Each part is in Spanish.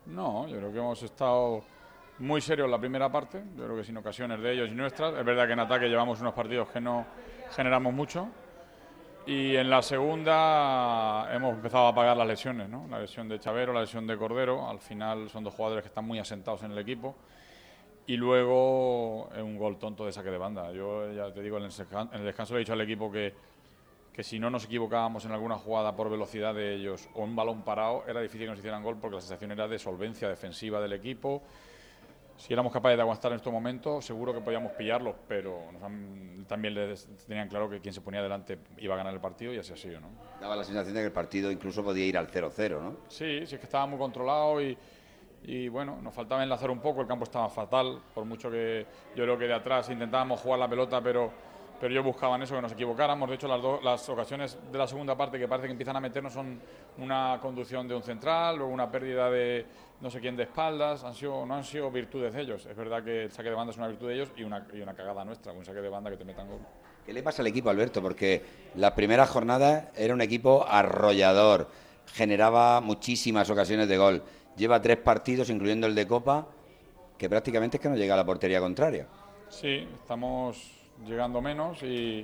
No, yo creo que hemos estado muy serios en la primera parte, yo creo que sin ocasiones de ellos y nuestras. Es verdad que en ataque llevamos unos partidos que no generamos mucho. Y en la segunda hemos empezado a pagar las lesiones, ¿no? La lesión de Chavero, la lesión de Cordero. Al final son dos jugadores que están muy asentados en el equipo. Y luego un gol tonto de saque de banda. Yo ya te digo, en el descanso le he dicho al equipo que si no nos equivocábamos en alguna jugada por velocidad de ellos o un balón parado, era difícil que nos hicieran gol porque la sensación era de solvencia defensiva del equipo. Si éramos capaces de aguantar en estos momentos, seguro que podíamos pillarlos, pero también tenían claro que quien se ponía delante iba a ganar el partido y así ha sido, ¿no? Daba la sensación de que el partido incluso podía ir al 0-0, ¿no? Sí, sí es que estaba muy controlado y bueno, nos faltaba enlazar un poco, el campo estaba fatal, por mucho que yo creo que de atrás intentábamos jugar la pelota, pero yo buscaba en eso, que nos equivocáramos. De hecho, las ocasiones de la segunda parte que parece que empiezan a meternos son una conducción de un central, luego una pérdida de no sé quién de espaldas, no han sido virtudes de ellos. Es verdad que el saque de banda es una virtud de ellos y una cagada nuestra, un saque de banda que te metan gol. ¿Qué le pasa al equipo, Alberto? Porque las primeras jornadas era un equipo arrollador, generaba muchísimas ocasiones de gol. Lleva 3 partidos, incluyendo el de Copa, que prácticamente es que no llega a la portería contraria. Sí, estamos llegando menos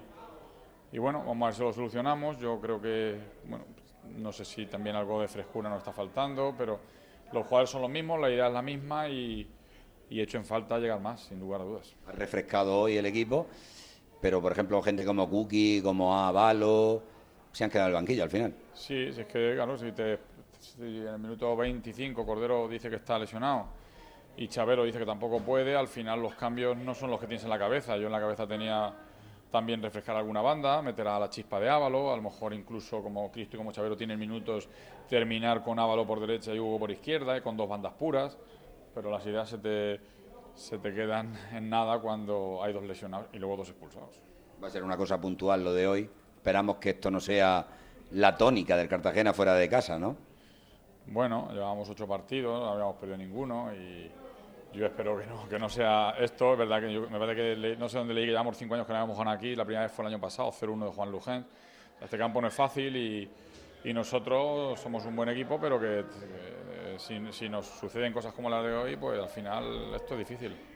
y bueno, vamos a ver si lo solucionamos. Yo creo que, bueno, no sé si también algo de frescura nos está faltando, pero los jugadores son los mismos, la idea es la misma y he hecho en falta llegar más, sin lugar a dudas. Ha refrescado hoy el equipo, pero por ejemplo gente como Kuki, como Avalo, se han quedado en el banquillo al final. Sí, si es que, claro, si en el minuto 25 Cordero dice que está lesionado y Chavero dice que tampoco puede, al final los cambios no son los que tienes en la cabeza. Yo en la cabeza tenía también refrescar alguna banda, meter a la chispa de Ávalo, a lo mejor incluso como Cristo y como Chavero tienen minutos, terminar con Ávalo por derecha y Hugo por izquierda, con dos bandas puras, pero las ideas se te quedan en nada cuando hay dos lesionados y luego dos expulsados. Va a ser una cosa puntual lo de hoy. Esperamos que esto no sea la tónica del Cartagena fuera de casa, ¿no? Bueno, llevamos 8 partidos, no habíamos perdido ninguno y yo espero que no sea esto. Es verdad que me parece que no sé dónde leí que llevamos 5 años que no habíamos ganado aquí. La primera vez fue el año pasado, 0-1 de Juan Luján. Este campo no es fácil y nosotros somos un buen equipo, pero que si nos suceden cosas como las de hoy, pues al final esto es difícil.